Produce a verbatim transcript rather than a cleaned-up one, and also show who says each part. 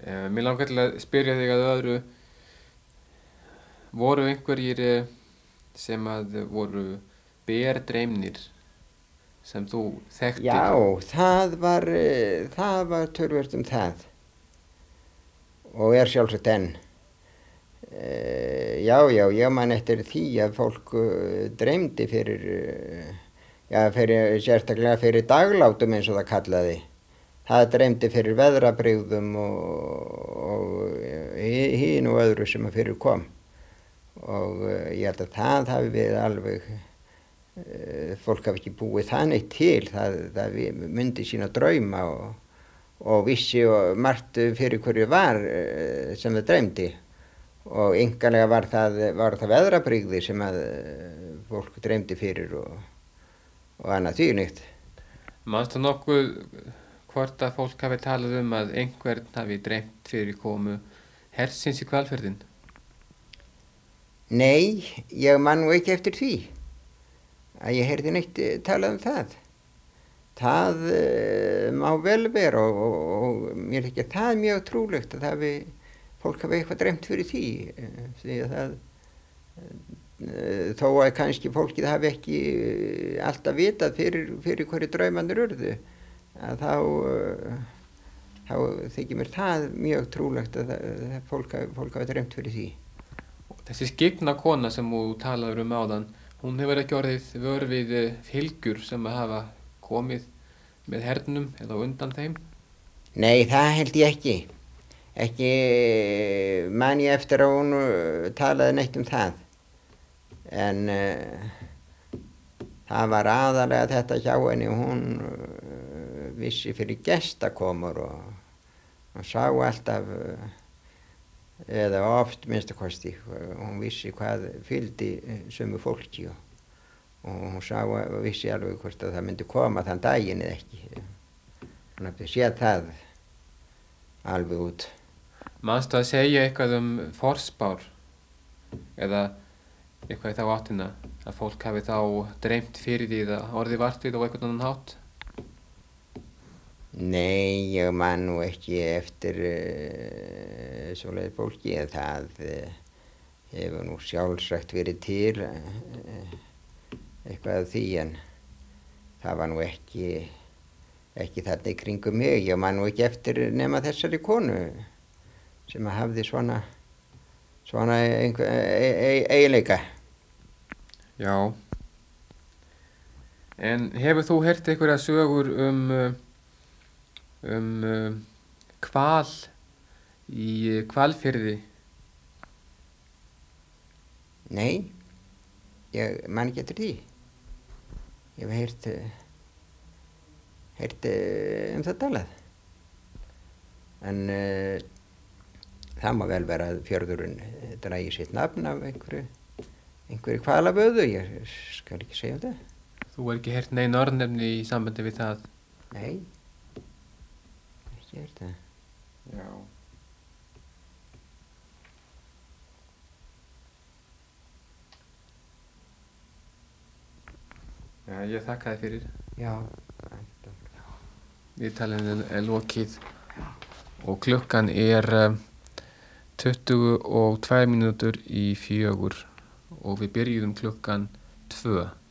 Speaker 1: Uh, mér langar til að spyrja þig að öðru, voru einhverjir eh, sem að voru berdreymnir sem þú þekktir?
Speaker 2: Já, það var, eh, það var töluvert um það og er sjálfsagt enn. Eh, Já, já, ég man eftir því að fólk eh, dreymdi fyrir, eh, já, fyrir, sérstaklega fyrir daglátum eins og það kallaði. Það dreymdi fyrir veðrabrigðum og, og hi- hinu og öðru sem að fyrir kom. Og eh, ég held að það hafi við alveg, eh, fólk hafi ekki búið það neitt til. Það, það vi- myndi sína drauma og, og vissi og margt fyrir hverju var eh, sem það dreymdi. Og einkanlega var það, var það veðrabrigði sem að eh, fólk dreymdi fyrir og, og annað þvílíkt.
Speaker 1: Manstu nokkuð hvort að fólk hafi talað um að einhvern hafi dreymt fyrir komu hersins í Hvalfjörðinn?
Speaker 2: Nei, ég man nú ekki eftir því að ég heyrði neitt eh, talað um það. Það uh, má vel vera og, og, og mér þykir það mjög trúlegt að það hafi, fólk hafi eitthvað dreymt fyrir því. eh, Því að það, uh, þó að kannski fólkið hafi ekki eh, alltaf vitað fyrir, fyrir hverju draumarnir urðu, að þá, uh, þá þykir mér það mjög trúlegt að það, það fólk, hafi, fólk hafi dreymt fyrir því.
Speaker 1: Þessi skyggna kona sem þú talaður um áðan, hún hefur ekki orðið vör við eh, fylgjur sem að hafa komið með hernum eða á undan þeim?
Speaker 2: Nei, það held ég ekki. Ekki eh, man ég eftir að hún eh, talaði neitt um það. En uh, það var aðalega þetta hjá henni. Hún uh, vissi fyrir gestakomur og, og sá alltaf, uh, eða oft minnstakosti, hún vissi hvað fylgdi eh, sömu fólki og, og hún sá og vissi alveg hvort að það myndi koma þann daginn eða ekki. Hún hafði séð það alveg út.
Speaker 1: Manstu að segja eitthvað um forspár eða eitthvað í þá áttina að fólk hafi þá dreymt fyrir því eða orðið vart við á einhvern annan hátt?
Speaker 2: Nei, ég man nú ekki eftir uh, svoleið fólki en það uh, hefur nú sjálfsagt verið til uh, eitthvað af því en það var nú ekki, ekki þarna í kringum mig. Ég man nú ekki eftir nema þessari konu sem hafði svona, svona einhver, e e eiginleika.
Speaker 1: Já. En hefur þú heyrt einhverja sögur um, uh, um uh, hval í Hvalfirði?
Speaker 2: Nei, ég man ekki eftir því. Ég hef heyrt, heyrt uh, um það talað. En uh, það má vel vera að fjörðurinn dragi sitt nafn af einhverju, einhverju hvalaböðu. Ég skal ekki segja um það.
Speaker 1: Þú er ekki heyrt nein orðnefni í sambandi við það?
Speaker 2: Nei, ekki heyrt það.
Speaker 1: Já. Já, ég þakka þér fyrir.
Speaker 2: Já.
Speaker 1: Viðtalinu er lokið og klukkan er uh, tuttugu og tvær mínútur í fjögur og við byrjuðum klukkan tvö.